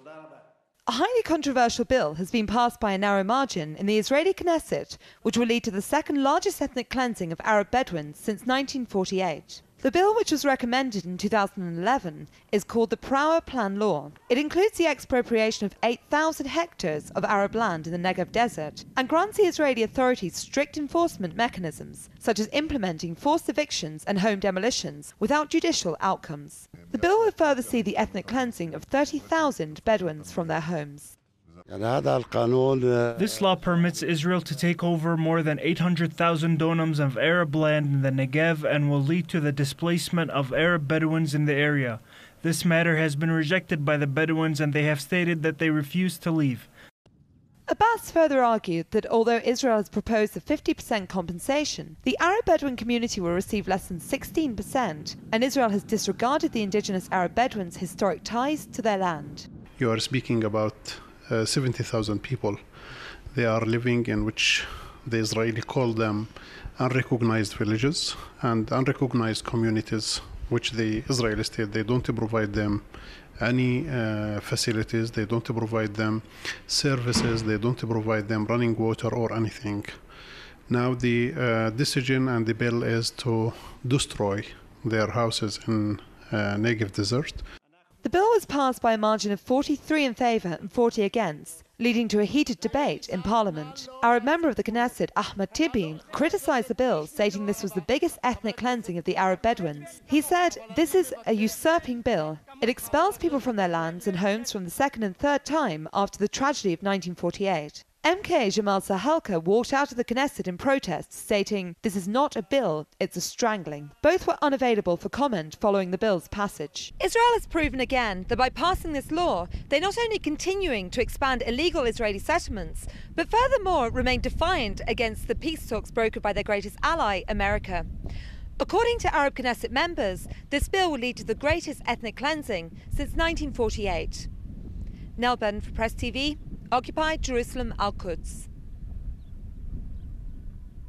A highly controversial bill has been passed by a narrow margin in the Israeli Knesset, which will lead to the second largest ethnic cleansing of Arab Bedouins since 1948. The bill, which was recommended in 2011, is called the Prawer Plan Law. It includes the expropriation of 8,000 hectares of Arab land in the Negev desert and grants the Israeli authorities strict enforcement mechanisms, such as implementing forced evictions and home demolitions without judicial outcomes. The bill will further see the ethnic cleansing of 30,000 Bedouins from their homes. This law permits Israel to take over more than 800,000 donums of Arab land in the Negev and will lead to the displacement of Arab Bedouins in the area. This matter has been rejected by the Bedouins and they have stated that they refuse to leave. Abbas further argued that although Israel has proposed a 50% compensation, the Arab Bedouin community will receive less than 16%, and Israel has disregarded the indigenous Arab Bedouins' historic ties to their land. You are speaking about 70,000 people. They are living in which the Israeli call them unrecognized villages and unrecognized communities, which the Israeli state, they don't provide them any facilities, they don't provide them services, they don't provide them running water or anything. Now the decision and the bill is to destroy their houses in Negev desert. The bill was passed by a margin of 43 in favour and 40 against, leading to a heated debate in Parliament. Arab member of the Knesset, Ahmed Tibi, criticised the bill, stating this was the biggest ethnic cleansing of the Arab Bedouins. He said, "This is a usurping bill. It expels people from their lands and homes from the second and third time after the tragedy of 1948. MK Jamal Sahalka walked out of the Knesset in protest, stating, "This is not a bill, it's a strangling." Both were unavailable for comment following the bill's passage. Israel has proven again that by passing this law, they're not only continuing to expand illegal Israeli settlements, but furthermore remain defiant against the peace talks brokered by their greatest ally, America. According to Arab Knesset members, this bill will lead to the greatest ethnic cleansing since 1948. Nell Burden for Press TV, Occupy Jerusalem Al-Quds.